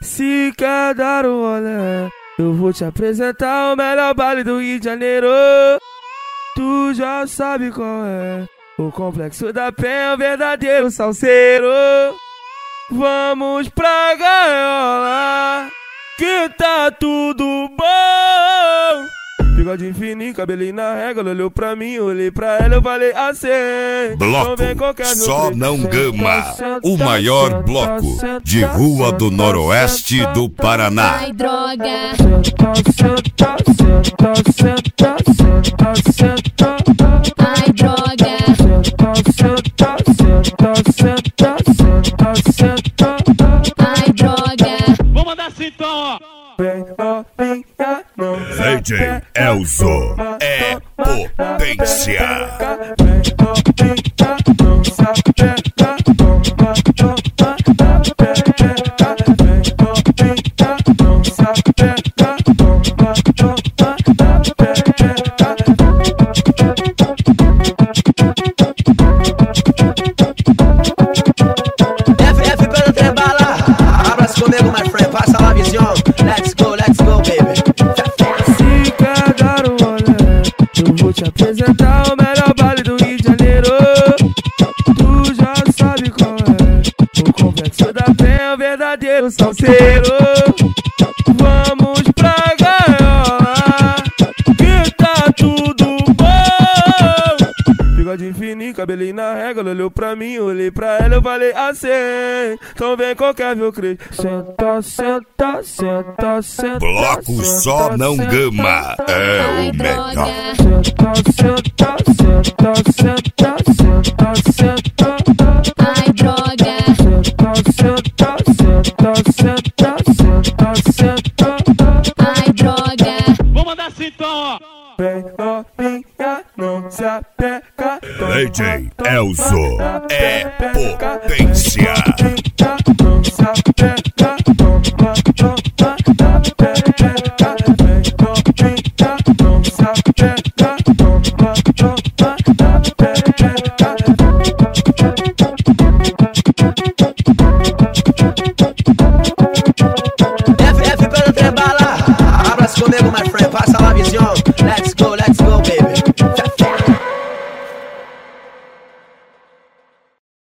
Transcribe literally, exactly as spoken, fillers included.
Se quer dar um rolê, eu vou te apresentar o melhor baile do Rio de Janeiro. Tu já sabe qual é, o Complexo da Penha, o verdadeiro salseiro. Vamos pra gaiola, que tá tudo bom. Bigode fininho, cabelinho na régua, ela olhou pra mim, olhei pra ela, eu falei assim. Bloco Só Não Gama, o maior bloco de rua do noroeste do Paraná. Ai, droga. Ai, droga. Ai, droga. Vou mandar assim então, ó. D J Elzo é potência. F F pelo Trebala, abraço comigo, my friend, passa lá, visão. Let's go, let's go, baby. Se quer dar um rolê, eu vou te apresentar o melhor baile do Rio de Janeiro. Tu já sabe qual é, o Complexo da Penha, o verdadeiro salseiro. Vamos pra gaiola, que tá tudo bom. Bigode fininho, cabelinho na régua, ela olhou pra mim, olhei pra ela, eu falei assim. Então vem qualquer viu crer. Senta, senta, senta, senta. Bloco Só Não Gama é Ai, o melhor. droga. Senta, senta, senta, senta, senta, senta. Ai, droga. Senta, senta, senta, senta, senta, senta. Ai, droga. Vou mandar assim então, ó. Vem novinha, não se apega. D J Elzo é potência.